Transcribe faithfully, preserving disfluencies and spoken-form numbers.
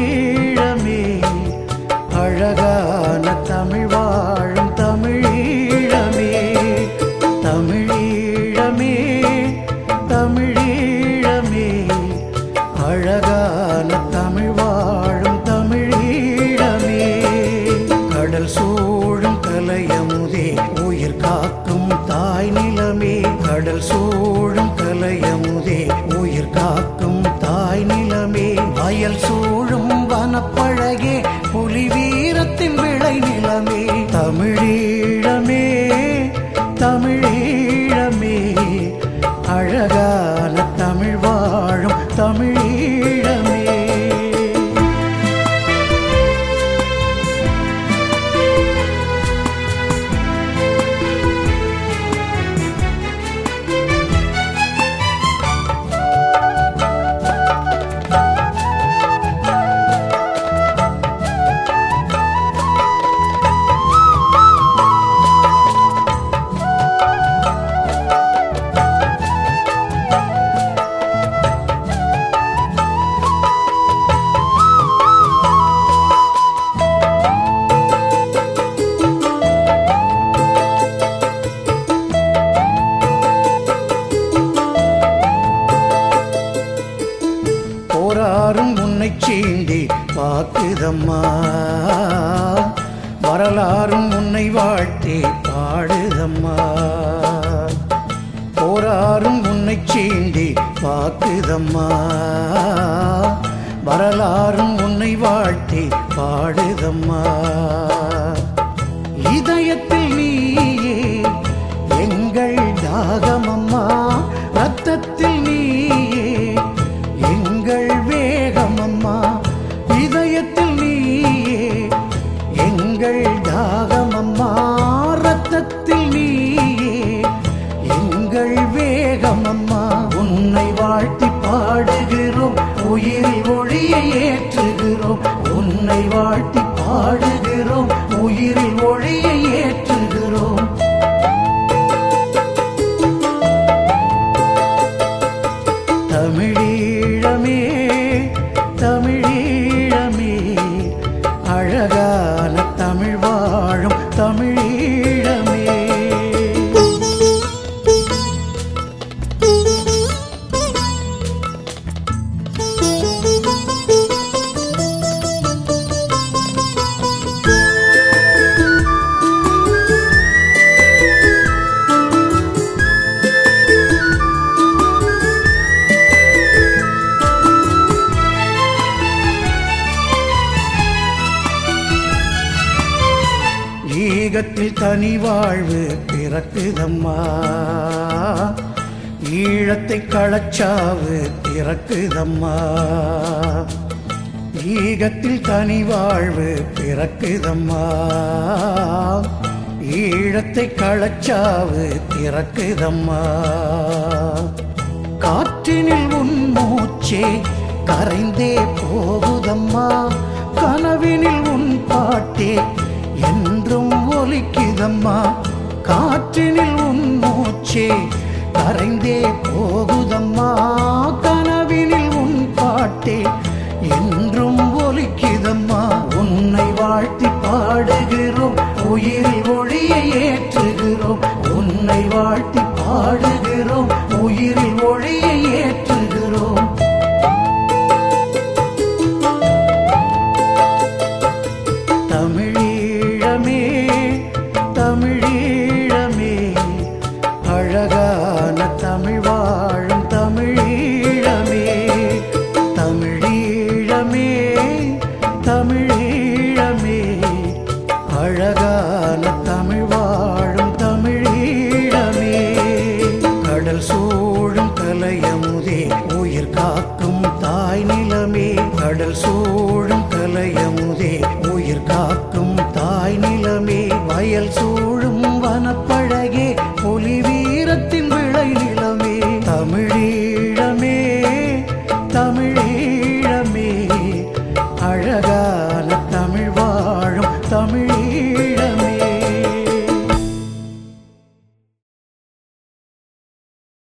தமிழீழமே அழகான தமிழ் வாழும் தமிழீழமே தமிழீழமே தமிழீழமே அழகான தமிழ் வாழும் தமிழீழமே கடல் சூழும் கலையமுதே உயிர் காக்கும் தாய் நிலமே கடல் சூழும் கலையமுதே உயிர் காக்கும் தாய் நிலமே வயல் சூழும் வனப்பழகே புலி வீரத்தின் விளை நிலமே தமிழீழமே தமிழீழமே அழகான தமிழ் வாழும் தமிழீழமே போராறும் உன்னை சீண்டி பாக்குதம்மா வரலாறும் உன்னை வாழ்த்தி பாடுதம்மா போராறும் உன்னை சீண்டி பாக்குதம்மா வரலாறும் உன்னை வாழ்த்தி பாடுதம்மா இதயத்தில் நீயே எங்கள் தாகமம்மா ரத்தத்தில் நீயே எங்கள் வேகமம்மா இதயத்தில் நீயே எங்கள் தாகமம்மா ரத்தத்தில் நீயே எங்கள் வேகமம்மா உன்னை வாழ்த்தி பாடுகிறோம் உயிரில் ஒளியை ஏற்றுகிறோம் உன்னை வாழ்த்தி பாடுகிறோம் உயிரில் ஒளியை ஏற்றுகிறோம் தமிழீழமே தமிழீழமே அழகான தமிழ் வாழும் தமிழீழமே ஈகத்தில் தனி வாழ்வு பிறக்குதம்மா ஈழத்தை களச்சாவு பிறக்குதம்மா ஈகத்தில் தனி வாழ்வு பிறக்குதம்மா ஈழத்தை களச்சாவு பிறக்குதம்மா காற்றினில் உன் மூச்சே கரைந்தே போகுதம்மா கனவினில் உன் பாட்டே என்றும் ஒலிக்குதம்மா காற்றினில் உன் மூச்சே கரைந்தே போகுதம்மா கனவினில் உன் பாட்டே என்றும் ஒலிக்குதம்மா உன்னை வாழ்த்தி பாடுகிறோம் உயிரில் ஒளியை ஏற்றுகிறோம் உன்னை வாழ்த்தி பாடுகிறோம் உயிரில் ஒளியை ஏற்று